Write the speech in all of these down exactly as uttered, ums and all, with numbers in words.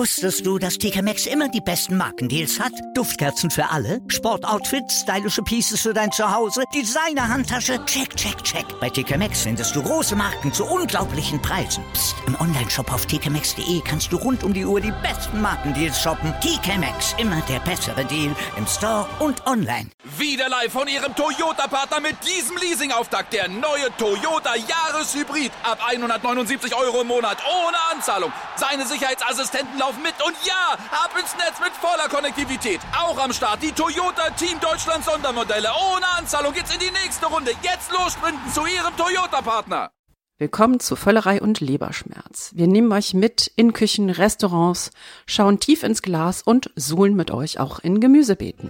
Wusstest du, dass T K Maxx immer die besten Markendeals hat? Duftkerzen für alle, Sportoutfits, stylische Pieces für dein Zuhause, Designer-Handtasche, check, check, check. Bei T K Maxx findest du große Marken zu unglaublichen Preisen. Psst. Im Onlineshop auf t k maxx punkt d e kannst du rund um die Uhr die besten Markendeals shoppen. T K Maxx, immer der bessere Deal im Store und online. Wieder live von Ihrem Toyota-Partner mit diesem Leasing-Auftakt. Der neue Toyota Jahreshybrid. Ab hundertneunundsiebzig Euro im Monat ohne Anzahlung. Seine Sicherheitsassistenten laufen mit und ja, ab ins Netz mit voller Konnektivität. Auch am Start die Toyota Team Deutschland Sondermodelle. Ohne Anzahlung geht's in die nächste Runde. Jetzt los sprinten zu Ihrem Toyota-Partner. Willkommen zu Völlerei und Leberschmerz. Wir nehmen euch mit in Küchen, Restaurants, schauen tief ins Glas und suhlen mit euch auch in Gemüsebeeten.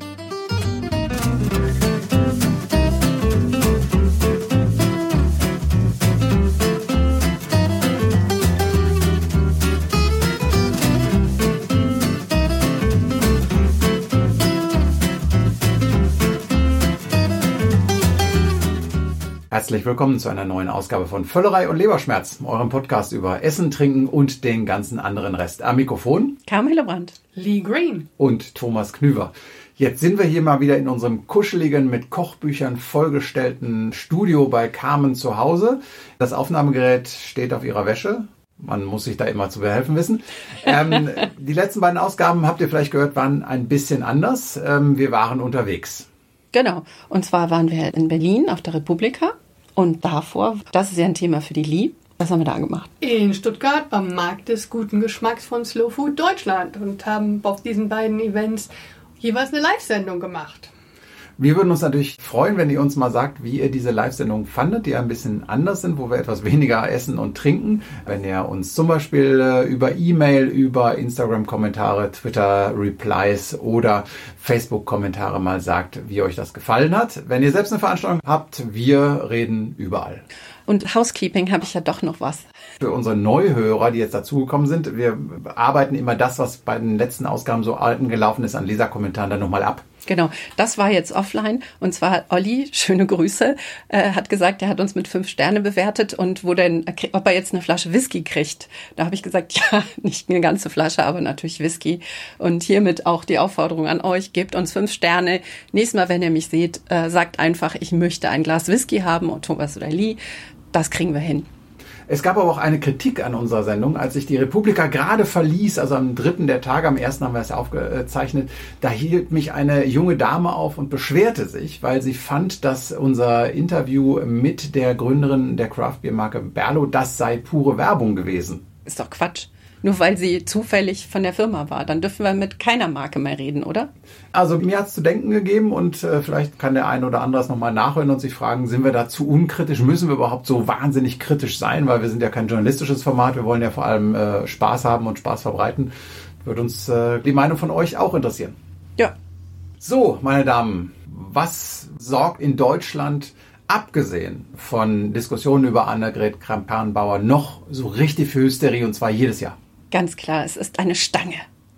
Herzlich willkommen zu einer neuen Ausgabe von Völlerei und Leberschmerz, eurem Podcast über Essen, Trinken und den ganzen anderen Rest. Am Mikrofon Carmen Hillebrand, Lee Green und Thomas Knüver. Jetzt sind wir hier mal wieder in unserem kuscheligen, mit Kochbüchern vollgestellten Studio bei Carmen zu Hause. Das Aufnahmegerät steht auf ihrer Wäsche. Man muss sich da immer zu behelfen wissen. Ähm, die letzten beiden Ausgaben, habt ihr vielleicht gehört, waren ein bisschen anders. Ähm, wir waren unterwegs. Genau. Und zwar waren wir in Berlin auf der Republika. Und davor, das ist ja ein Thema für die Lee. Was haben wir da gemacht? In Stuttgart beim Markt des guten Geschmacks von Slow Food Deutschland und haben auf diesen beiden Events jeweils eine Live-Sendung gemacht. Wir würden uns natürlich freuen, wenn ihr uns mal sagt, wie ihr diese Live-Sendung fandet, die ein bisschen anders sind, wo wir etwas weniger essen und trinken. Wenn ihr uns zum Beispiel äh, über E-Mail, über Instagram-Kommentare, Twitter-Replies oder Facebook-Kommentare mal sagt, wie euch das gefallen hat. Wenn ihr selbst eine Veranstaltung habt, wir reden überall. Und Housekeeping habe ich ja doch noch was. Für unsere Neuhörer, die jetzt dazugekommen sind, wir arbeiten immer das, was bei den letzten Ausgaben so alten gelaufen ist, an Leserkommentaren dann nochmal ab. Genau, das war jetzt offline und zwar hat Olli, schöne Grüße, äh, hat gesagt, er hat uns mit fünf Sterne bewertet und wo denn, ob er jetzt eine Flasche Whisky kriegt. Da habe ich gesagt, ja, nicht eine ganze Flasche, aber natürlich Whisky. Und hiermit auch die Aufforderung an euch, gebt uns fünf Sterne. Nächstes Mal, wenn ihr mich seht, äh, sagt einfach, ich möchte ein Glas Whisky haben und Thomas oder Lee, das kriegen wir hin. Es gab aber auch eine Kritik an unserer Sendung, als ich die Republika gerade verließ, also am dritten der Tage, am ersten haben wir es aufgezeichnet, da hielt mich eine junge Dame auf und beschwerte sich, weil sie fand, dass unser Interview mit der Gründerin der Craft-Bier-Marke Berlo, das sei pure Werbung gewesen. Ist doch Quatsch. Nur weil sie zufällig von der Firma war. Dann dürfen wir mit keiner Marke mehr reden, oder? Also mir hat es zu denken gegeben und äh, vielleicht kann der eine oder andere es nochmal nachhören und sich fragen, sind wir da zu unkritisch? Müssen wir überhaupt so wahnsinnig kritisch sein? Weil wir sind ja kein journalistisches Format. Wir wollen ja vor allem äh, Spaß haben und Spaß verbreiten. Würde uns äh, die Meinung von euch auch interessieren. Ja. So, meine Damen, was sorgt in Deutschland, abgesehen von Diskussionen über Annegret Kramp-Karrenbauer, noch so richtig für Hysterie und zwar jedes Jahr? Ganz klar, es ist eine Stange.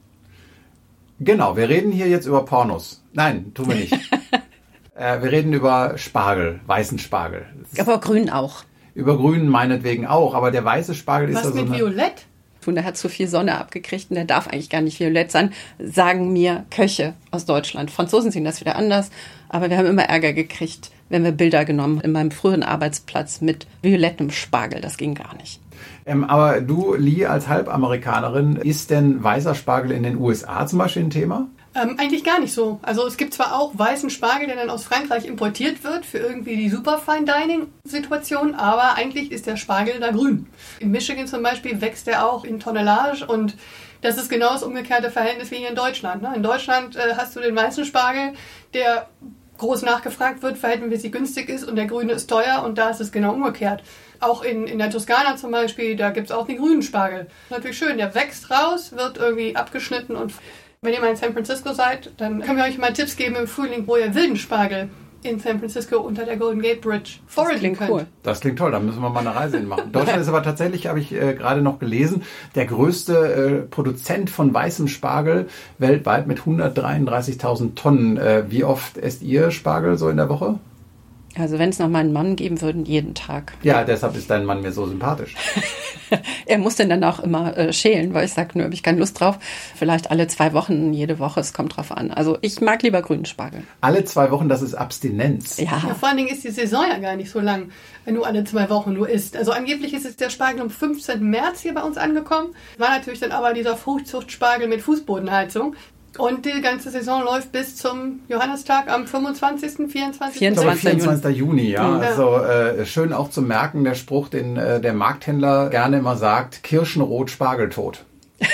Genau, wir reden hier jetzt über Pornos. Nein, tun wir nicht. äh, wir reden über Spargel, weißen Spargel. Aber grün auch. Über grünen meinetwegen auch, aber der weiße Spargel ist Was ja so mit eine... Violett? Und der hat zu viel Sonne abgekriegt und der darf eigentlich gar nicht violett sein, sagen mir Köche aus Deutschland. Franzosen sehen das wieder anders, aber wir haben immer Ärger gekriegt, wenn wir Bilder genommen in meinem früheren Arbeitsplatz mit violettem Spargel. Das ging gar nicht. Ähm, aber du, Lee, als Halbamerikanerin, ist denn weißer Spargel in den U S A zum Beispiel ein Thema? Ähm, eigentlich gar nicht so. Also es gibt zwar auch weißen Spargel, der dann aus Frankreich importiert wird für irgendwie die super Fine Dining Situation, aber eigentlich ist der Spargel da grün. In Michigan zum Beispiel wächst der auch in Tonnellage und das ist genau das umgekehrte Verhältnis wie hier in Deutschland. Ne? In Deutschland äh, hast du den weißen Spargel, der groß nachgefragt wird, verhältnismäßig günstig ist und der grüne ist teuer und da ist es genau umgekehrt. Auch in, in der Toskana zum Beispiel, da gibt es auch den grünen Spargel. Natürlich schön, der wächst raus, wird irgendwie abgeschnitten und wenn ihr mal in San Francisco seid, dann können wir euch mal Tipps geben im Frühling, wo ihr wilden Spargel in San Francisco unter der Golden Gate Bridge foragen könnt. Cool. Das klingt toll, da müssen wir mal eine Reise hinmachen. Deutschland ist aber tatsächlich, habe ich äh, gerade noch gelesen, der größte äh, Produzent von weißem Spargel weltweit mit hundertdreiunddreißigtausend Tonnen. Äh, wie oft esst ihr Spargel so in der Woche? Also wenn es noch mal einen Mann geben würde, jeden Tag. Ja, deshalb ist dein Mann mir so sympathisch. Er muss den dann auch immer äh, schälen, weil ich sage, nö, habe ich keine Lust drauf. Vielleicht alle zwei Wochen, jede Woche, es kommt drauf an. Also ich mag lieber grünen Spargel. Alle zwei Wochen, das ist Abstinenz. Ja. Ja, vor allen Dingen ist die Saison ja gar nicht so lang, wenn du alle zwei Wochen nur isst. Also angeblich ist jetzt der Spargel am fünfzehnten März hier bei uns angekommen. War natürlich dann aber dieser Fruchtzuchtspargel mit Fußbodenheizung. Und die ganze Saison läuft bis zum Johannistag am fünfundzwanzigsten, vierundzwanzigsten Ich glaube, vierundzwanzigsten Juni, ja. Ja. Also äh, schön auch zu merken, der Spruch, den äh, der Markthändler gerne immer sagt, Kirschenrot, Spargeltot.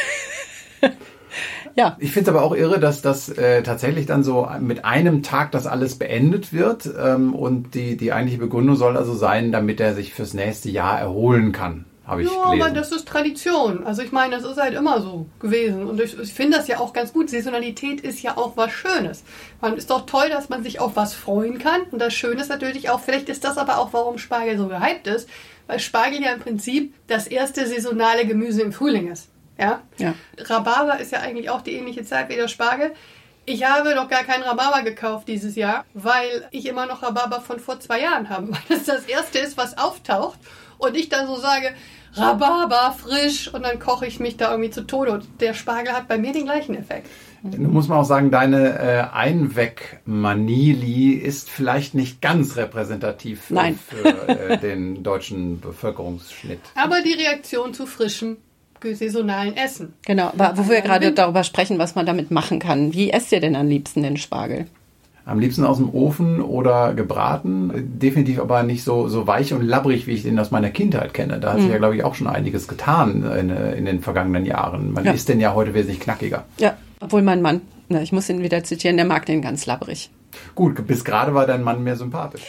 Ja. Ich finde es aber auch irre, dass das äh, tatsächlich dann so mit einem Tag das alles beendet wird. Ähm, und die, die eigentliche Begründung soll also sein, damit er sich fürs nächste Jahr erholen kann. Habe ich ja, gelesen. aber das ist Tradition. Also ich meine, das ist halt immer so gewesen. Und ich, ich finde das ja auch ganz gut. Saisonalität ist ja auch was Schönes. Man ist doch toll, dass man sich auf was freuen kann. Und das Schöne ist natürlich auch, vielleicht ist das aber auch, warum Spargel so gehypt ist, weil Spargel ja im Prinzip das erste saisonale Gemüse im Frühling ist. Ja? Ja. Rhabarber ist ja eigentlich auch die ähnliche Zeit wie der Spargel. Ich habe noch gar keinen Rhabarber gekauft dieses Jahr, weil ich immer noch Rhabarber von vor zwei Jahren habe. Weil das das erste ist, was auftaucht. Und ich dann so sage, Rhabarber, frisch, und dann koche ich mich da irgendwie zu Tode. Und der Spargel hat bei mir den gleichen Effekt. Nun muss man auch sagen, deine äh, Einweg-Manili ist vielleicht nicht ganz repräsentativ für, Nein. für äh, den deutschen Bevölkerungsschnitt. Aber die Reaktion zu frischem, saisonalen Essen. Genau, wo wir gerade darüber sprechen, was man damit machen kann. Wie esst ihr denn am liebsten den Spargel? Am liebsten aus dem Ofen oder gebraten. Definitiv aber nicht so, so weich und labbrig, wie ich den aus meiner Kindheit kenne. Da hat sich Mhm. ja, glaube ich, auch schon einiges getan in, in den vergangenen Jahren. Man Ja. isst den ja heute wesentlich knackiger. Ja, obwohl mein Mann, na, ich muss ihn wieder zitieren, der mag den ganz labbrig. Gut, bis gerade war dein Mann mir sympathisch.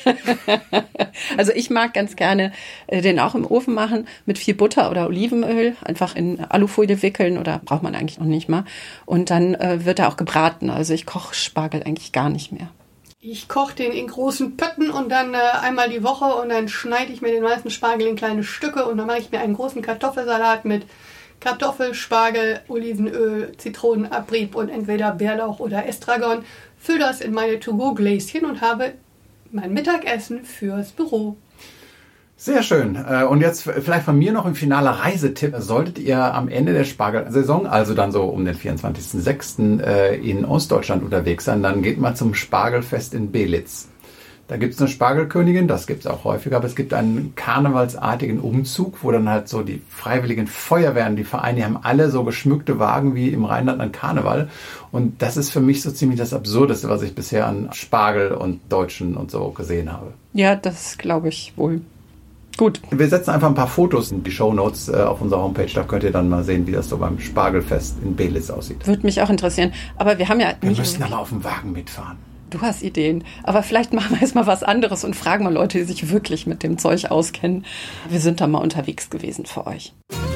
Also ich mag ganz gerne äh, den auch im Ofen machen mit viel Butter oder Olivenöl, einfach in Alufolie wickeln oder braucht man eigentlich noch nicht mal. Und dann äh, wird er auch gebraten. Also ich koche Spargel eigentlich gar nicht mehr. Ich koche den in großen Pötten und dann äh, einmal die Woche und dann schneide ich mir den meisten Spargel in kleine Stücke und dann mache ich mir einen großen Kartoffelsalat mit Kartoffel, Spargel, Olivenöl, Zitronenabrieb und entweder Bärlauch oder Estragon. Fülle das in meine To-Go-Gläschen und habe mein Mittagessen fürs Büro. Sehr schön. Und jetzt vielleicht von mir noch ein finaler Reisetipp. Solltet ihr am Ende der Spargelsaison, also dann so um den vierundzwanzigsten sechsten in Ostdeutschland unterwegs sein, dann geht mal zum Spargelfest in Belitz. Da gibt es eine Spargelkönigin, das gibt es auch häufiger, aber es gibt einen karnevalsartigen Umzug, wo dann halt so die freiwilligen Feuerwehren, die Vereine, die haben alle so geschmückte Wagen wie im Rheinland an Karneval. Und das ist für mich so ziemlich das Absurdeste, was ich bisher an Spargel und Deutschen und so gesehen habe. Ja, das glaube ich wohl. Gut. Wir setzen einfach ein paar Fotos in die Shownotes äh, auf unserer Homepage. Da könnt ihr dann mal sehen, wie das so beim Spargelfest in Belitz aussieht. Würde mich auch interessieren. Aber wir haben ja Wir nicht müssen aber auf dem Wagen mitfahren. Du hast Ideen. Aber vielleicht machen wir jetzt mal was anderes und fragen mal Leute, die sich wirklich mit dem Zeug auskennen. Wir sind da mal unterwegs gewesen für euch.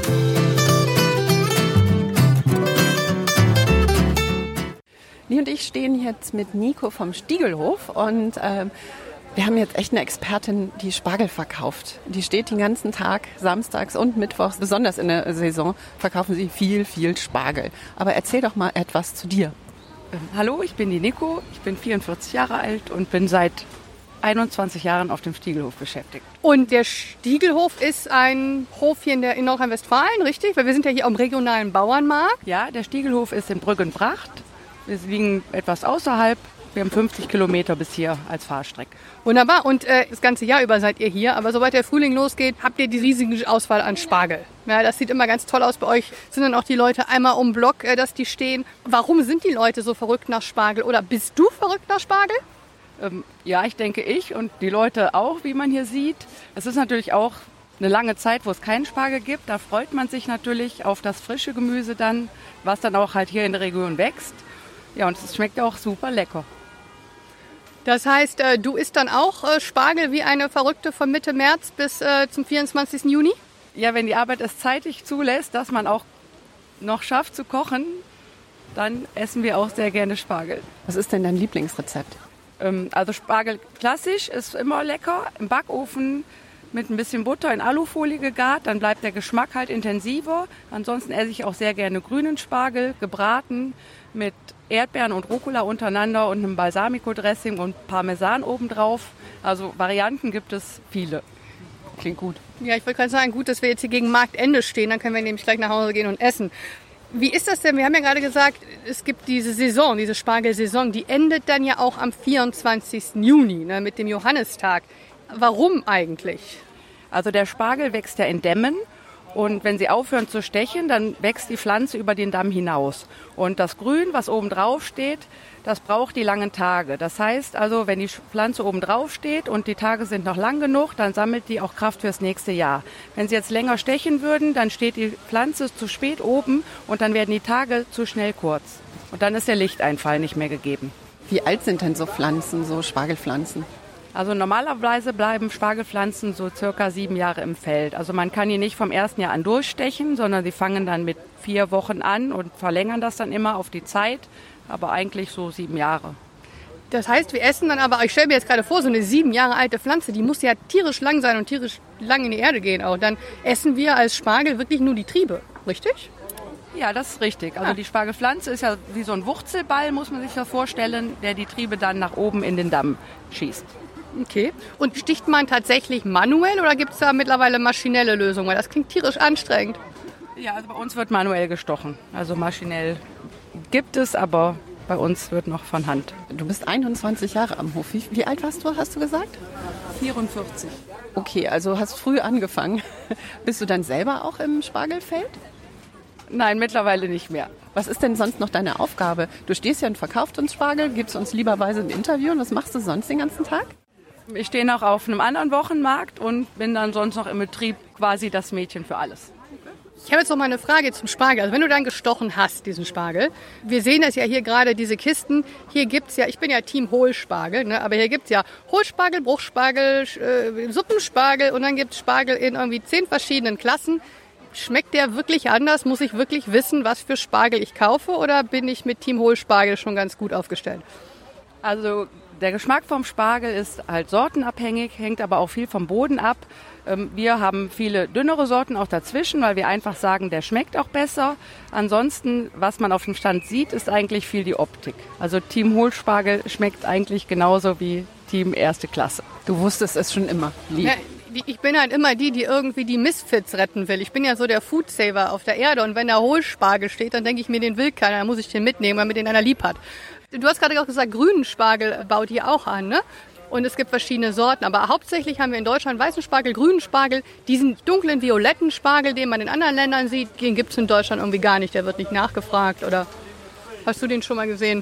Nie und ich stehen jetzt mit Nico vom Stiegelhof und ähm, wir haben jetzt echt eine Expertin, die Spargel verkauft. Die steht den ganzen Tag, samstags und mittwochs, besonders in der Saison, verkaufen sie viel, viel Spargel. Aber erzähl doch mal etwas zu dir. Hallo, ich bin die Nico, ich bin vierundvierzig Jahre alt und bin seit einundzwanzig Jahren auf dem Stiegelhof beschäftigt. Und der Stiegelhof ist ein Hof hier in, der, in Nordrhein-Westfalen, richtig? Weil wir sind ja hier am regionalen Bauernmarkt. Ja, der Stiegelhof ist in Brüggenbracht. Wir liegen etwas außerhalb. Wir haben fünfzig Kilometer bis hier als Fahrstrecke. Wunderbar. Und äh, das ganze Jahr über seid ihr hier. Aber sobald der Frühling losgeht, habt ihr die riesige Auswahl an Spargel. Ja, das sieht immer ganz toll aus bei euch. Sind dann auch die Leute einmal um den Block, äh, dass die stehen. Warum sind die Leute so verrückt nach Spargel? Oder bist du verrückt nach Spargel? Ähm, ja, ich denke ich und die Leute auch, wie man hier sieht. Es ist natürlich auch eine lange Zeit, wo es keinen Spargel gibt. Da freut man sich natürlich auf das frische Gemüse dann, was dann auch halt hier in der Region wächst. Ja, und es schmeckt auch super lecker. Das heißt, äh, du isst dann auch äh, Spargel wie eine Verrückte von Mitte März bis äh, zum vierundzwanzigsten Juni? Ja, wenn die Arbeit es zeitig zulässt, dass man auch noch schafft zu kochen, dann essen wir auch sehr gerne Spargel. Was ist denn dein Lieblingsrezept? Ähm, also Spargel klassisch ist immer lecker. Im Backofen mit ein bisschen Butter in Alufolie gegart, dann bleibt der Geschmack halt intensiver. Ansonsten esse ich auch sehr gerne grünen Spargel, gebraten mit Erdbeeren und Rucola untereinander und einem Balsamico-Dressing und Parmesan obendrauf. Also Varianten gibt es viele. Klingt gut. Ja, ich wollte gerade sagen, gut, dass wir jetzt hier gegen Marktende stehen, dann können wir nämlich gleich nach Hause gehen und essen. Wie ist das denn? Wir haben ja gerade gesagt, es gibt diese Saison, diese Spargelsaison, die endet dann ja auch am vierundzwanzigsten Juni, ne, mit dem Johannistag. Warum eigentlich? Also der Spargel wächst ja in Dämmen und wenn sie aufhören zu stechen, dann wächst die Pflanze über den Damm hinaus. Und das Grün, was oben drauf steht, das braucht die langen Tage. Das heißt also, wenn die Pflanze oben drauf steht und die Tage sind noch lang genug, dann sammelt die auch Kraft fürs nächste Jahr. Wenn sie jetzt länger stechen würden, dann steht die Pflanze zu spät oben und dann werden die Tage zu schnell kurz. Und dann ist der Lichteinfall nicht mehr gegeben. Wie alt sind denn so Pflanzen, so Spargelpflanzen? Also normalerweise bleiben Spargelpflanzen so circa sieben Jahre im Feld. Also man kann die nicht vom ersten Jahr an durchstechen, sondern sie fangen dann mit vier Wochen an und verlängern das dann immer auf die Zeit. Aber eigentlich so sieben Jahre. Das heißt, wir essen dann aber, ich stelle mir jetzt gerade vor, so eine sieben Jahre alte Pflanze, die muss ja tierisch lang sein und tierisch lang in die Erde gehen auch. Dann essen wir als Spargel wirklich nur die Triebe, richtig? Ja, das ist richtig. Also die Spargelpflanze ist ja wie so ein Wurzelball, muss man sich das vorstellen, der die Triebe dann nach oben in den Damm schießt. Okay. Und sticht man tatsächlich manuell oder gibt es da mittlerweile maschinelle Lösungen? Weil das klingt tierisch anstrengend. Ja, also bei uns wird manuell gestochen. Also maschinell gibt es, aber bei uns wird noch von Hand. Du bist einundzwanzig Jahre am Hof. Wie, wie alt warst du, hast du gesagt? vierundvierzig. Okay, also hast früh angefangen. Bist du dann selber auch im Spargelfeld? Nein, mittlerweile nicht mehr. Was ist denn sonst noch deine Aufgabe? Du stehst ja und verkaufst uns Spargel, gibst uns lieberweise ein Interview. Und was machst du sonst den ganzen Tag? Ich stehe noch auf einem anderen Wochenmarkt und bin dann sonst noch im Betrieb quasi das Mädchen für alles. Ich habe jetzt noch mal eine Frage zum Spargel. Also wenn du dann gestochen hast, diesen Spargel, wir sehen das ja hier gerade, diese Kisten. Hier gibt es ja, ich bin ja Team Hohlspargel, ne? Aber hier gibt es ja Hohlspargel, Bruchspargel, äh, Suppenspargel und dann gibt es Spargel in irgendwie zehn verschiedenen Klassen. Schmeckt der wirklich anders? Muss ich wirklich wissen, was für Spargel ich kaufe oder bin ich mit Team Hohlspargel schon ganz gut aufgestellt? Also der Geschmack vom Spargel ist halt sortenabhängig, hängt aber auch viel vom Boden ab. Wir haben viele dünnere Sorten auch dazwischen, weil wir einfach sagen, der schmeckt auch besser. Ansonsten, was man auf dem Stand sieht, ist eigentlich viel die Optik. Also Team Hohlspargel schmeckt eigentlich genauso wie Team Erste Klasse. Du wusstest es schon immer, lieb. Ja, ich bin halt immer die, die irgendwie die Misfits retten will. Ich bin ja so der Foodsaver auf der Erde und wenn da Hohlspargel steht, dann denke ich mir, den will keiner, dann muss ich den mitnehmen, weil mir den einer lieb hat. Du hast gerade auch gesagt, grünen Spargel baut ihr auch an, ne? Und es gibt verschiedene Sorten, aber hauptsächlich haben wir in Deutschland weißen Spargel, grünen Spargel, diesen dunklen violetten Spargel, den man in anderen Ländern sieht, den gibt es in Deutschland irgendwie gar nicht, der wird nicht nachgefragt, oder hast du den schon mal gesehen?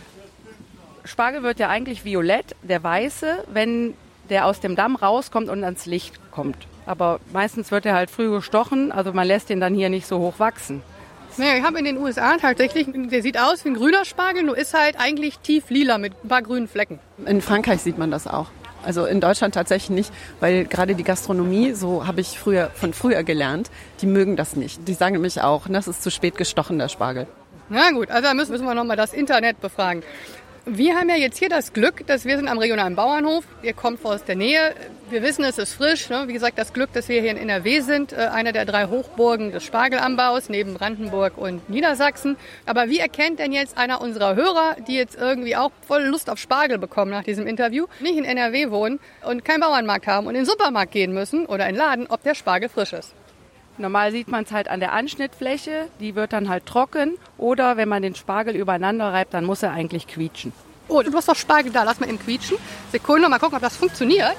Spargel wird ja eigentlich violett, der weiße, wenn der aus dem Damm rauskommt und ans Licht kommt. Aber meistens wird er halt früh gestochen, also man lässt den dann hier nicht so hoch wachsen. Naja, ich habe in den U S A tatsächlich, der sieht aus wie ein grüner Spargel, nur ist halt eigentlich tief lila mit ein paar grünen Flecken. In Frankreich sieht man das auch. Also in Deutschland tatsächlich nicht, weil gerade die Gastronomie, so habe ich früher von früher gelernt, die mögen das nicht. Die sagen nämlich auch, das ist zu spät gestochen, der Spargel. Na gut, also da müssen, müssen wir nochmal das Internet befragen. Wir haben ja jetzt hier das Glück, dass wir sind am regionalen Bauernhof. Ihr kommt aus der Nähe. Wir wissen, es ist frisch. Ne? Wie gesagt, das Glück, dass wir hier in N R W sind. Äh, einer der drei Hochburgen des Spargelanbaus neben Brandenburg und Niedersachsen. Aber wie erkennt denn jetzt einer unserer Hörer, die jetzt irgendwie auch voll Lust auf Spargel bekommen nach diesem Interview, nicht in N R W wohnen und keinen Bauernmarkt haben und in den Supermarkt gehen müssen oder in den Laden, ob der Spargel frisch ist? Normal sieht man es halt an der Anschnittfläche, die wird dann halt trocken. Oder wenn man den Spargel übereinander reibt, dann muss er eigentlich quietschen. Oh, du hast doch Spargel da, lass mal eben quietschen. Sekunde, mal gucken, ob das funktioniert.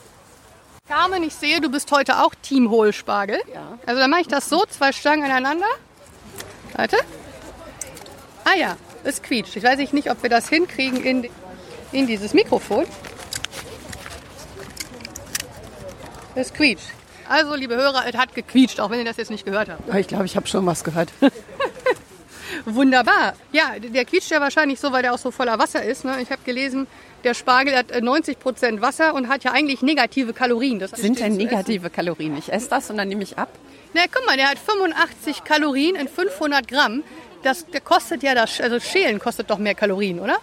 Carmen, ich sehe, du bist heute auch Team Hohlspargel. Ja. Also dann mache ich das so, zwei Stangen aneinander. Warte. Ah ja, es quietscht. Ich weiß nicht, ob wir das hinkriegen in, in dieses Mikrofon. Es quietscht. Also, liebe Hörer, es hat gequietscht, auch wenn ihr das jetzt nicht gehört habt. Ich glaube, ich habe schon was gehört. Wunderbar. Ja, der quietscht ja wahrscheinlich so, weil der auch so voller Wasser ist. Ne? Ich habe gelesen, der Spargel hat neunzig Prozent Wasser und hat ja eigentlich negative Kalorien. Das sind denn negative Kalorien? Ich esse das und dann nehme ich ab. Na, guck mal, der hat fünfundachtzig Kalorien in fünfhundert Gramm. Das der kostet ja, das, also Schälen kostet doch mehr Kalorien, oder?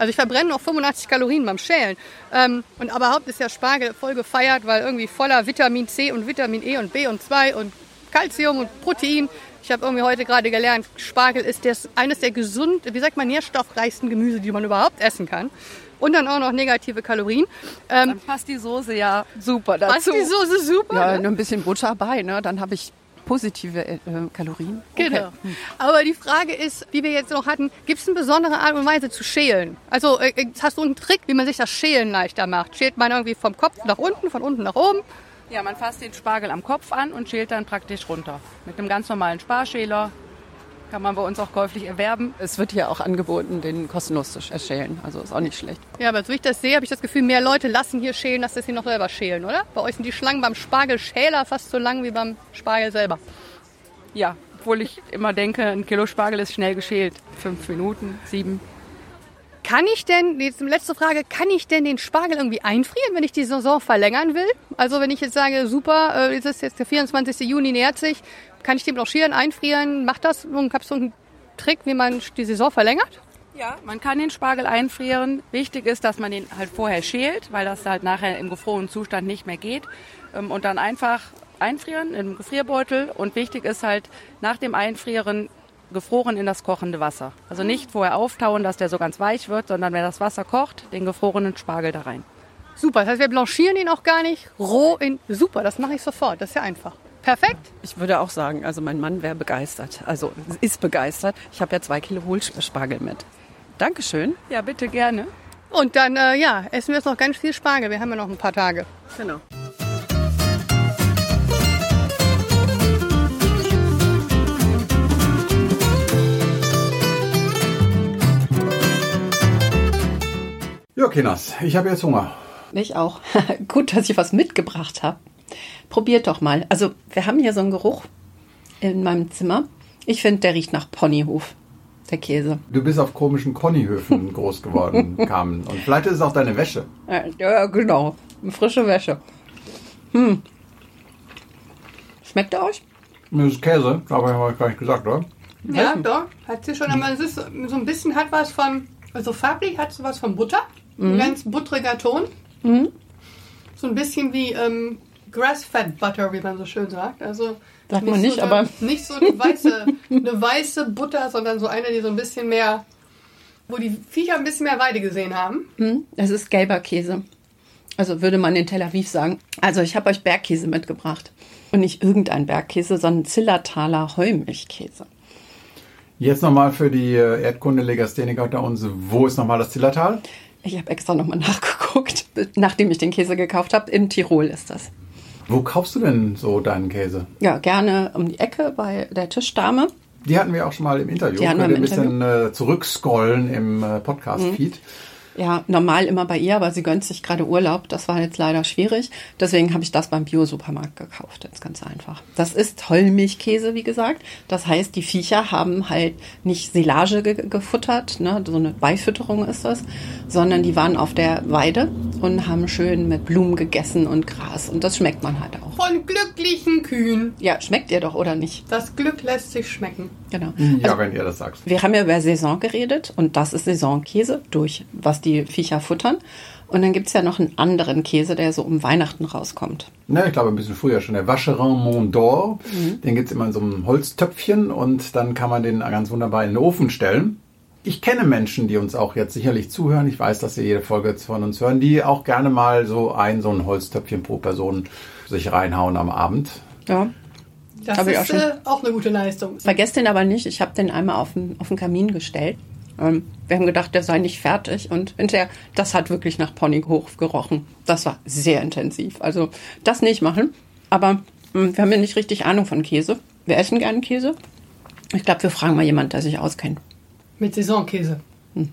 Also ich verbrenne noch fünfundachtzig Kalorien beim Schälen. Ähm, und aber überhaupt ist ja Spargel voll gefeiert, weil irgendwie voller Vitamin C und Vitamin E und B und zwei und Calcium und Protein. Ich habe irgendwie heute gerade gelernt, Spargel ist das, eines der gesund, wie sagt man, nährstoffreichsten Gemüse, die man überhaupt essen kann. Und dann auch noch negative Kalorien. Ähm, dann passt die Soße ja super dazu. Passt die Soße super? Ja, ne? ein bisschen Butter bei, ne? Dann habe ich positive äh, Kalorien. Okay. Genau. Aber die Frage ist, wie wir jetzt noch hatten, gibt es eine besondere Art und Weise zu schälen? Also äh, hast du einen Trick, wie man sich das Schälen leichter macht? Schält man irgendwie vom Kopf nach unten, von unten nach oben? Ja, man fasst den Spargel am Kopf an und schält dann praktisch runter. Mit einem ganz normalen Sparschäler kann man bei uns auch käuflich erwerben. Es wird hier auch angeboten, den kostenlos zu erschälen. Also ist auch nicht schlecht. Ja, aber so wie ich das sehe, habe ich das Gefühl, mehr Leute lassen hier schälen, als dass sie noch selber schälen, oder? Bei euch sind die Schlangen beim Spargelschäler fast so lang wie beim Spargel selber. Ja, obwohl ich immer denke, ein Kilo Spargel ist schnell geschält. Fünf Minuten, sieben. Kann ich denn, jetzt letzte Frage, kann ich denn den Spargel irgendwie einfrieren, wenn ich die Saison verlängern will? Also wenn ich jetzt sage, super, äh, jetzt ist jetzt der vierundzwanzigste Juni, nähert sich, kann ich den blanchieren, einfrieren? Macht das? Gab es so einen Trick, wie man die Saison verlängert? Ja, man kann den Spargel einfrieren. Wichtig ist, dass man den halt vorher schält, weil das halt nachher im gefrorenen Zustand nicht mehr geht. Und dann einfach einfrieren im Gefrierbeutel. Und wichtig ist halt nach dem Einfrieren gefroren in das kochende Wasser. Also nicht vorher auftauen, dass der so ganz weich wird, sondern wenn das Wasser kocht, den gefrorenen Spargel da rein. Super, das heißt, wir blanchieren ihn auch gar nicht roh in... Super, das mache ich sofort, das ist ja einfach. Perfekt. Ich würde auch sagen, also mein Mann wäre begeistert, also ist begeistert. Ich habe ja zwei Kilo Hohlspargel mit. Dankeschön. Ja, bitte gerne. Und dann, äh, ja, essen wir jetzt noch ganz viel Spargel. Wir haben ja noch ein paar Tage. Genau. Ja, Kinders, ich habe jetzt Hunger. Ich auch. Gut, dass ich was mitgebracht habe. Probiert doch mal. Also wir haben hier so einen Geruch in meinem Zimmer. Ich finde, der riecht nach Ponyhof, der Käse. Du bist auf komischen Ponyhöfen groß geworden, Carmen. Und vielleicht ist es auch deine Wäsche. Ja, genau. Frische Wäsche. Hm. Schmeckt er euch? Das ist Käse, habe ich aber gar nicht gesagt, oder? Ja, doch. Hat sie schon, aber es ist so ein bisschen, hat was von, also farblich hat es was von Butter. Mhm. Ein ganz buttriger Ton. Mhm. So ein bisschen wie ähm, Grass-Fed Butter, wie man so schön sagt. Also sagt man nicht, so aber... Eine, nicht so eine weiße, eine weiße Butter, sondern so eine, die so ein bisschen mehr, wo die Viecher ein bisschen mehr Weide gesehen haben. Mhm. Es ist gelber Käse. Also würde man in Tel Aviv sagen. Also ich habe euch Bergkäse mitgebracht. Und nicht irgendein Bergkäse, sondern Zillertaler Heumilchkäse. Jetzt nochmal für die Erdkunde-Legastheniker unter uns. Wo ist nochmal das Zillertal? Ich habe extra nochmal nachgeguckt, nachdem ich den Käse gekauft habe. In Tirol ist das. Wo kaufst du denn so deinen Käse? Ja, gerne um die Ecke bei der Tischdame. Die hatten wir auch schon mal im Interview. Die hatten wir Könnt ihr im ein bisschen Interview. äh, zurückscrollen im äh, Podcast-Feed. Mhm. Ja, normal immer bei ihr, aber sie gönnt sich gerade Urlaub. Das war jetzt leider schwierig. Deswegen habe ich das beim Bio-Supermarkt gekauft. Jetzt ganz einfach. Das ist Heumilchkäse, wie gesagt. Das heißt, die Viecher haben halt nicht Silage ge- gefuttert, ne? So eine Beifütterung ist das, sondern die waren auf der Weide und haben schön mit Blumen gegessen und Gras. Und das schmeckt man halt auch. Von glücklichen Kühen. Ja, schmeckt ihr doch, oder nicht? Das Glück lässt sich schmecken. Genau. Ja, Also, wenn ihr das sagt. wir haben ja über Saison geredet und das ist Saisonkäse durch, was die Viecher futtern. Und dann gibt es ja noch einen anderen Käse, der so um Weihnachten rauskommt. Ne, ich glaube ein bisschen früher schon. Der Vacherin Mont d'Or. Mhm. Den gibt es immer in so einem Holztöpfchen und dann kann man den ganz wunderbar in den Ofen stellen. Ich kenne Menschen, die uns auch jetzt sicherlich zuhören. Ich weiß, dass sie jede Folge von uns hören, die auch gerne mal so ein, so ein Holztöpfchen pro Person sich reinhauen am Abend. Ja. Das Hab ich ist auch schon. äh, auch eine gute Leistung. Vergesst den aber nicht. Ich habe den einmal auf den, auf den Kamin gestellt. Ähm, wir haben gedacht, der sei nicht fertig. Und hinterher, das hat wirklich nach Ponyhof gerochen. Das war sehr intensiv. Also das nicht machen. Aber mh, wir haben ja nicht richtig Ahnung von Käse. Wir essen gerne Käse. Ich glaube, wir fragen mal jemanden, der sich auskennt. Mit Saisonkäse. Hm.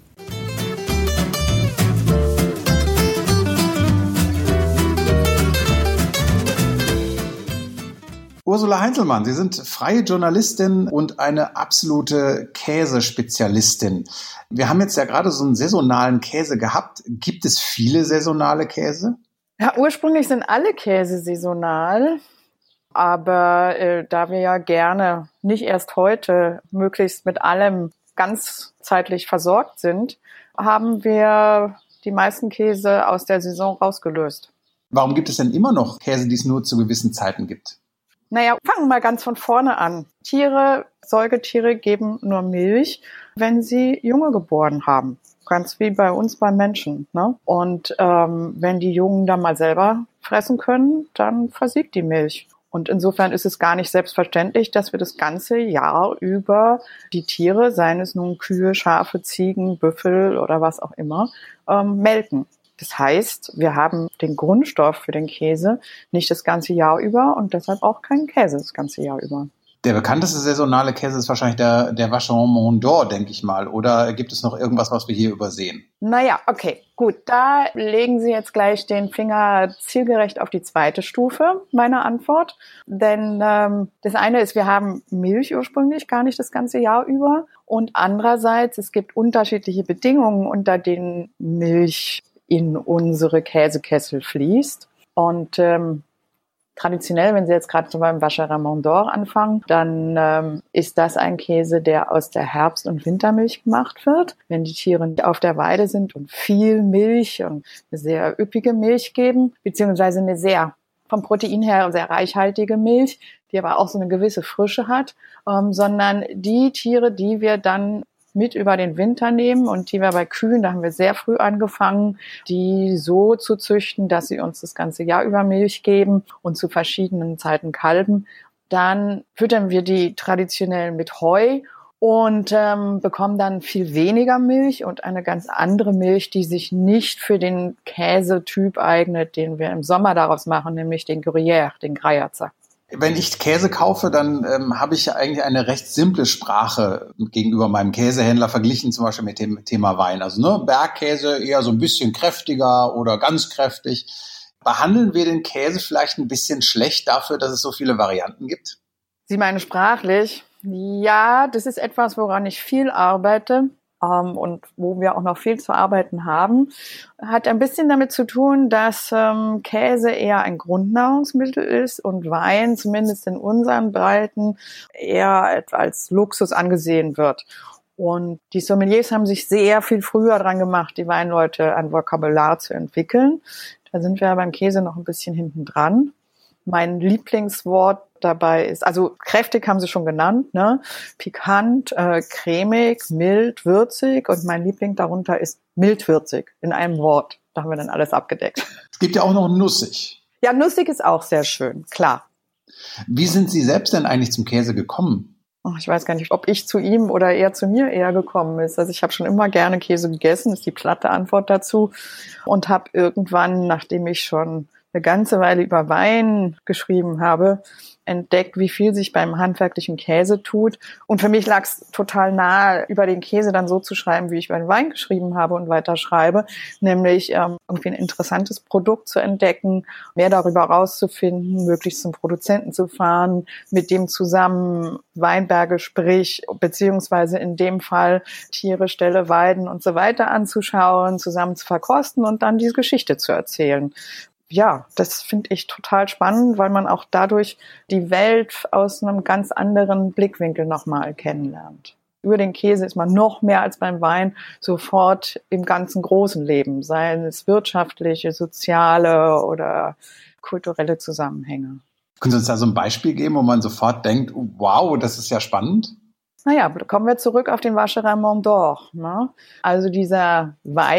Ursula Heinzelmann, Sie sind freie Journalistin und eine absolute Käsespezialistin. Wir haben jetzt ja gerade so einen saisonalen Käse gehabt. Gibt es viele saisonale Käse? Ja, ursprünglich sind alle Käse saisonal, aber äh, da wir ja gerne nicht erst heute möglichst mit allem ganzzeitlich versorgt sind, haben wir die meisten Käse aus der Saison rausgelöst. Warum gibt es denn immer noch Käse, die es nur zu gewissen Zeiten gibt? Naja, fangen wir mal ganz von vorne an. Tiere, Säugetiere geben nur Milch, wenn sie Junge geboren haben. Ganz wie bei uns beim Menschen, ne? Und ähm, wenn die Jungen dann mal selber fressen können, dann versiegt die Milch. Und insofern ist es gar nicht selbstverständlich, dass wir das ganze Jahr über die Tiere, seien es nun Kühe, Schafe, Ziegen, Büffel oder was auch immer, ähm, melken. Das heißt, wir haben den Grundstoff für den Käse nicht das ganze Jahr über und deshalb auch keinen Käse das ganze Jahr über. Der bekannteste saisonale Käse ist wahrscheinlich der, der Vacheron Mont d'Or, denke ich mal. Oder gibt es noch irgendwas, was wir hier übersehen? Naja, okay, gut. Da legen Sie jetzt gleich den Finger zielgerecht auf die zweite Stufe meiner Antwort. Denn ähm, das eine ist, wir haben Milch ursprünglich gar nicht das ganze Jahr über. Und andererseits, es gibt unterschiedliche Bedingungen, unter denen Milch in unsere Käsekessel fließt. Und ähm, traditionell, wenn Sie jetzt gerade so beim Vacheron Mont d'Or anfangen, dann ähm, ist das ein Käse, der aus der Herbst- und Wintermilch gemacht wird. Wenn die Tiere auf der Weide sind und viel Milch und eine sehr üppige Milch geben, beziehungsweise eine sehr, vom Protein her sehr reichhaltige Milch, die aber auch so eine gewisse Frische hat, ähm, sondern die Tiere, die wir dann mit über den Winter nehmen und die wir bei Kühen, da haben wir sehr früh angefangen, die so zu züchten, dass sie uns das ganze Jahr über Milch geben und zu verschiedenen Zeiten kalben. Dann füttern wir die traditionell mit Heu und ähm, bekommen dann viel weniger Milch und eine ganz andere Milch, die sich nicht für den Käsetyp eignet, den wir im Sommer daraus machen, nämlich den Gruyère, den Greierzer. Wenn ich Käse kaufe, dann ähm, habe ich eigentlich eine recht simple Sprache gegenüber meinem Käsehändler verglichen, zum Beispiel mit dem Thema Wein. Also ne, Bergkäse eher so ein bisschen kräftiger oder ganz kräftig. Behandeln wir den Käse vielleicht ein bisschen schlecht dafür, dass es so viele Varianten gibt? Sie meinen sprachlich? Ja, das ist etwas, woran ich viel arbeite. Um, und wo wir auch noch viel zu arbeiten haben, hat ein bisschen damit zu tun, dass ähm, Käse eher ein Grundnahrungsmittel ist und Wein, zumindest in unseren Breiten, eher als Luxus angesehen wird. Und die Sommeliers haben sich sehr viel früher dran gemacht, die Weinleute ein Vokabular zu entwickeln. Da sind wir beim Käse noch ein bisschen hinten dran. Mein Lieblingswort dabei ist, also kräftig haben Sie schon genannt, ne? Pikant, äh, cremig, mild, würzig und mein Liebling darunter ist mildwürzig in einem Wort. Da haben wir dann alles abgedeckt. Es gibt ja auch noch nussig. Ja, nussig ist auch sehr schön, klar. Wie sind Sie selbst denn eigentlich zum Käse gekommen? Oh, ich weiß gar nicht, ob ich zu ihm oder er zu mir eher gekommen ist. Also ich habe schon immer gerne Käse gegessen, ist die platte Antwort dazu. Und habe irgendwann, nachdem ich schon eine ganze Weile über Wein geschrieben habe, entdeckt, wie viel sich beim handwerklichen Käse tut. Und für mich lag es total nahe, über den Käse dann so zu schreiben, wie ich über den Wein geschrieben habe und weiter schreibe, nämlich ähm, irgendwie ein interessantes Produkt zu entdecken, mehr darüber rauszufinden, möglichst zum Produzenten zu fahren, mit dem zusammen Weinberge, sprich, beziehungsweise in dem Fall Tiere, Ställe, Weiden und so weiter anzuschauen, zusammen zu verkosten und dann diese Geschichte zu erzählen. Ja, das finde ich total spannend, weil man auch dadurch die Welt aus einem ganz anderen Blickwinkel nochmal kennenlernt. Über den Käse ist man noch mehr als beim Wein sofort im ganzen großen Leben, seien es wirtschaftliche, soziale oder kulturelle Zusammenhänge. Können Sie uns da so ein Beispiel geben, wo man sofort denkt, wow, das ist ja spannend? Naja, kommen wir zurück auf den Vacheron Mont d'Or. Ne? Also dieser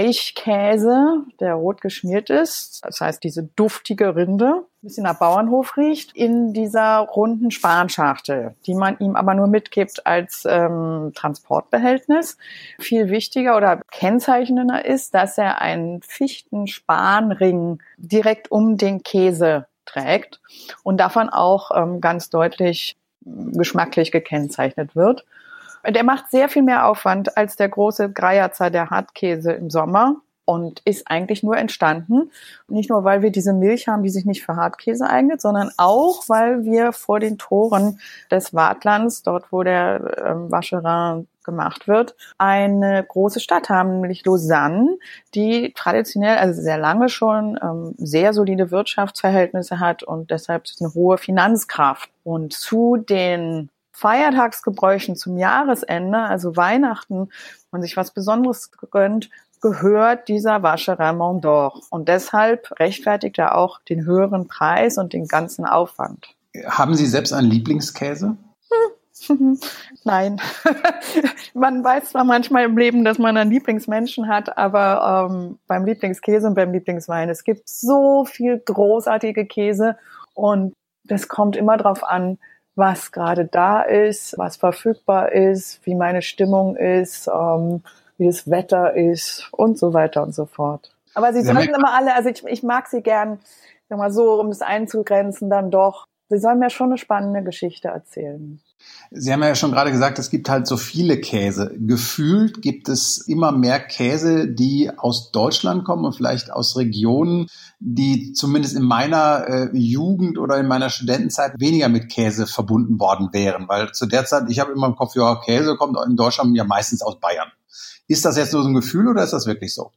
Weichkäse, der rot geschmiert ist, das heißt diese duftige Rinde, ein bisschen nach Bauernhof riecht, in dieser runden Spanschachtel, die man ihm aber nur mitgibt als ähm, Transportbehältnis. Viel wichtiger oder kennzeichnender ist, dass er einen Fichten-Spanring direkt um den Käse trägt und davon auch ähm, ganz deutlich geschmacklich gekennzeichnet wird. Der macht sehr viel mehr Aufwand als der große Greierzer, der Hartkäse im Sommer und ist eigentlich nur entstanden. Nicht nur, weil wir diese Milch haben, die sich nicht für Hartkäse eignet, sondern auch, weil wir vor den Toren des Waadtlands, dort wo der ähm, Vacherin gemacht wird, eine große Stadt haben, nämlich Lausanne, die traditionell, also sehr lange schon, ähm, sehr solide Wirtschaftsverhältnisse hat und deshalb eine hohe Finanzkraft. Und zu den Feiertagsgebräuchen zum Jahresende, also Weihnachten, wenn man sich was Besonderes gönnt, gehört dieser Vacherin Mont d'Or. Und deshalb rechtfertigt er auch den höheren Preis und den ganzen Aufwand. Haben Sie selbst einen Lieblingskäse? Hm. Nein. Man weiß zwar manchmal im Leben, dass man einen Lieblingsmenschen hat, aber ähm, beim Lieblingskäse und beim Lieblingswein, es gibt so viel großartige Käse und das kommt immer drauf an, was gerade da ist, was verfügbar ist, wie meine Stimmung ist, ähm, wie das Wetter ist und so weiter und so fort. Aber sie sollten immer alle, also ich, ich mag sie gern, sag mal so, um das einzugrenzen, dann doch, sie sollen mir schon eine spannende Geschichte erzählen. Sie haben ja schon gerade gesagt, es gibt halt so viele Käse. Gefühlt gibt es immer mehr Käse, die aus Deutschland kommen und vielleicht aus Regionen, die zumindest in meiner äh, Jugend oder in meiner Studentenzeit weniger mit Käse verbunden worden wären. Weil zu der Zeit, ich habe immer im Kopf, ja, Käse kommt in Deutschland ja meistens aus Bayern. Ist das jetzt nur so ein Gefühl oder ist das wirklich so?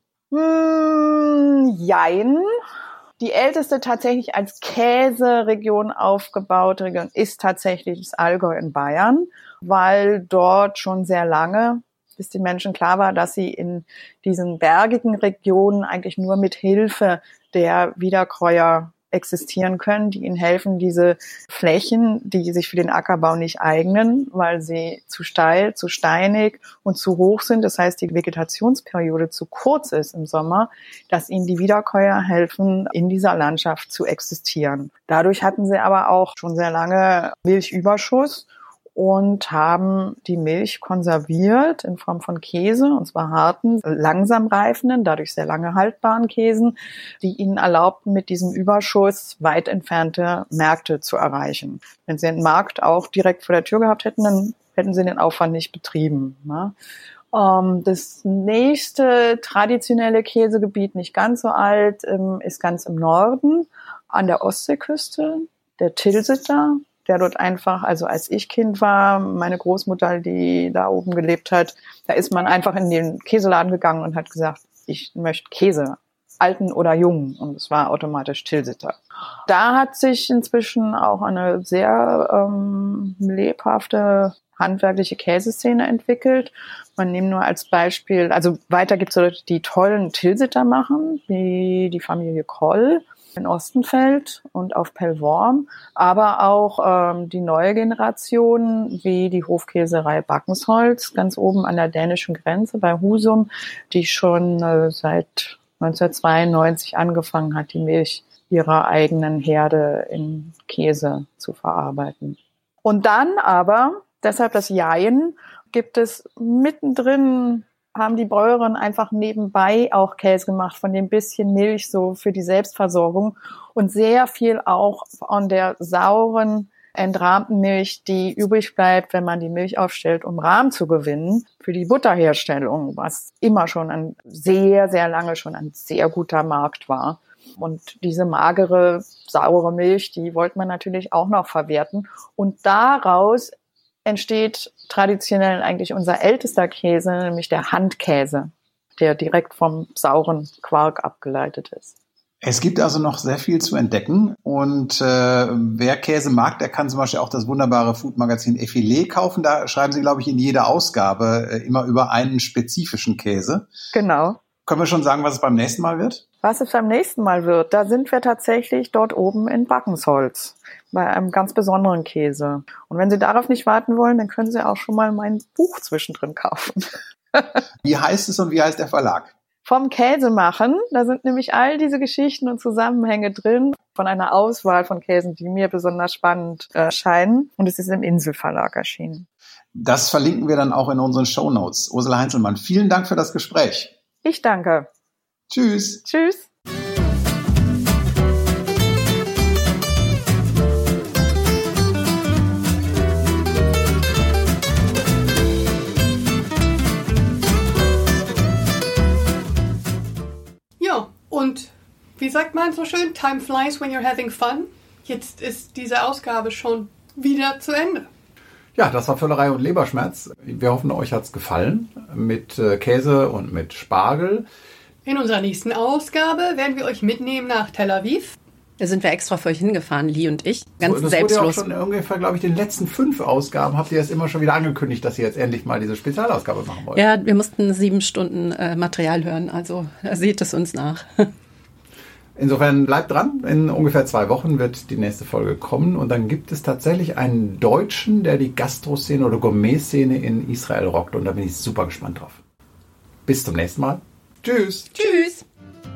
Hm, jein. Die älteste tatsächlich als Käseregion aufgebaute Region ist tatsächlich das Allgäu in Bayern, weil dort schon sehr lange, bis den Menschen klar war, dass sie in diesen bergigen Regionen eigentlich nur mit Hilfe der Wiederkäuer existieren können, die ihnen helfen, diese Flächen, die sich für den Ackerbau nicht eignen, weil sie zu steil, zu steinig und zu hoch sind, das heißt, die Vegetationsperiode zu kurz ist im Sommer, dass ihnen die Wiederkäuer helfen, in dieser Landschaft zu existieren. Dadurch hatten sie aber auch schon sehr lange Milchüberschuss und haben die Milch konserviert in Form von Käse, und zwar harten, langsam reifenden, dadurch sehr lange haltbaren Käsen, die ihnen erlaubten, mit diesem Überschuss weit entfernte Märkte zu erreichen. Wenn sie den Markt auch direkt vor der Tür gehabt hätten, dann hätten sie den Aufwand nicht betrieben. Ne? Das nächste traditionelle Käsegebiet, nicht ganz so alt, ist ganz im Norden, an der Ostseeküste, der Tilsiter, der dort einfach, also als ich Kind war, meine Großmutter, die da oben gelebt hat, da ist man einfach in den Käseladen gegangen und hat gesagt, ich möchte Käse, alten oder jungen, und es war automatisch Tilsiter. Da hat sich inzwischen auch eine sehr ähm, lebhafte handwerkliche Käseszene entwickelt. Man nimmt nur als Beispiel, also weiter gibt es Leute, die tollen Tilsiter machen, wie die Familie Koll in Ostenfeld und auf Pellworm, aber auch ähm, die neue Generation, wie die Hofkäserei Backensholz, ganz oben an der dänischen Grenze bei Husum, die schon äh, seit neunzehnhundertzweiundneunzig angefangen hat, die Milch ihrer eigenen Herde in Käse zu verarbeiten. Und dann aber, deshalb das Jein, gibt es mittendrin, haben die Bäuerinnen einfach nebenbei auch Käse gemacht, von dem bisschen Milch so für die Selbstversorgung und sehr viel auch von der sauren, entrahmten Milch, die übrig bleibt, wenn man die Milch aufstellt, um Rahm zu gewinnen, für die Butterherstellung, was immer schon ein sehr, sehr lange schon ein sehr guter Markt war. Und diese magere, saure Milch, die wollte man natürlich auch noch verwerten. Und daraus entsteht traditionell eigentlich unser ältester Käse, nämlich der Handkäse, der direkt vom sauren Quark abgeleitet ist. Es gibt also noch sehr viel zu entdecken und äh, wer Käse mag, der kann zum Beispiel auch das wunderbare Foodmagazin Effilé kaufen. Da schreiben Sie, glaube ich, in jeder Ausgabe äh, immer über einen spezifischen Käse. Genau. Können wir schon sagen, was es beim nächsten Mal wird? Was es beim nächsten Mal wird, da sind wir tatsächlich dort oben in Backensholz bei einem ganz besonderen Käse. Und wenn Sie darauf nicht warten wollen, dann können Sie auch schon mal mein Buch zwischendrin kaufen. Wie heißt es und wie heißt der Verlag? Vom Käse machen, da sind nämlich all diese Geschichten und Zusammenhänge drin von einer Auswahl von Käsen, die mir besonders spannend erscheinen. Und es ist im Inselverlag erschienen. Das verlinken wir dann auch in unseren Shownotes. Ursula Heinzelmann, vielen Dank für das Gespräch. Ich danke. Tschüss. Tschüss. Ja, und wie sagt man so schön? Time flies when you're having fun. Jetzt ist diese Ausgabe schon wieder zu Ende. Ja, das war Völlerei und Leberschmerz. Wir hoffen, euch hat's gefallen mit Käse und mit Spargel. In unserer nächsten Ausgabe werden wir euch mitnehmen nach Tel Aviv. Da sind wir extra für euch hingefahren, Lee und ich. Ganz das selbstlos. Wurde ja auch schon ungefähr, glaube ich, den letzten fünf Ausgaben habt ihr jetzt immer schon wieder angekündigt, dass ihr jetzt endlich mal diese Spezialausgabe machen wollt. Ja, wir mussten sieben Stunden äh, Material hören, also seht es uns nach. Insofern bleibt dran. In ungefähr zwei Wochen wird die nächste Folge kommen und dann gibt es tatsächlich einen Deutschen, der die Gastro-Szene oder Gourmet-Szene in Israel rockt und da bin ich super gespannt drauf. Bis zum nächsten Mal. Tschüss. Tschüss.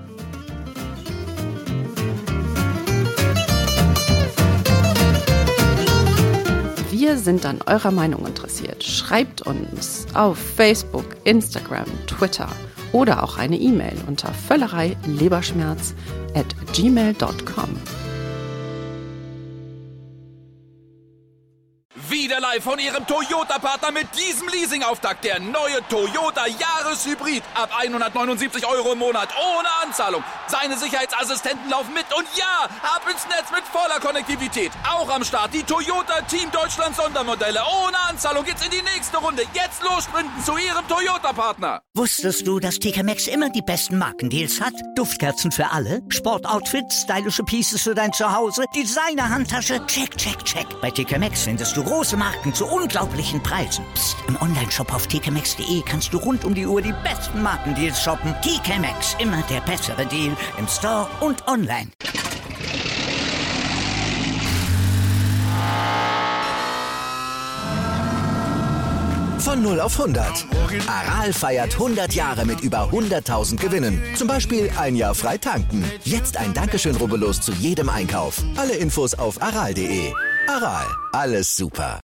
Wir sind an eurer Meinung interessiert. Schreibt uns auf Facebook, Instagram, Twitter oder auch eine E-Mail unter völlerei-leberschmerz at gmail dot com. Wieder live von Ihrem Toyota-Partner mit diesem Leasing-Auftakt. Der neue Toyota Jahreshybrid. Ab hundertneunundsiebzig Euro im Monat. Ohne Anzahlung. Seine Sicherheitsassistenten laufen mit. Und ja, ab ins Netz mit voller Konnektivität. Auch am Start die Toyota Team Deutschland Sondermodelle. Ohne Anzahlung geht's in die nächste Runde. Jetzt los sprinten zu Ihrem Toyota-Partner. Wusstest du, dass T K Maxx immer die besten Markendeals hat? Duftkerzen für alle, Sportoutfits, stylische Pieces für dein Zuhause, Designer-Handtasche, check, check, check. Bei T K Maxx findest du große Marken zu unglaublichen Preisen. Psst. Im Onlineshop auf t k maxx punkt d e kannst du rund um die Uhr die besten Markendeals shoppen. T K Maxx, immer der bessere Deal im Store und online. Von null auf hundert. Aral feiert hundert Jahre mit über hunderttausend Gewinnen. Zum Beispiel ein Jahr frei tanken. Jetzt ein Dankeschön, rubbellos zu jedem Einkauf. Alle Infos auf aral punkt de. Aral, alles super.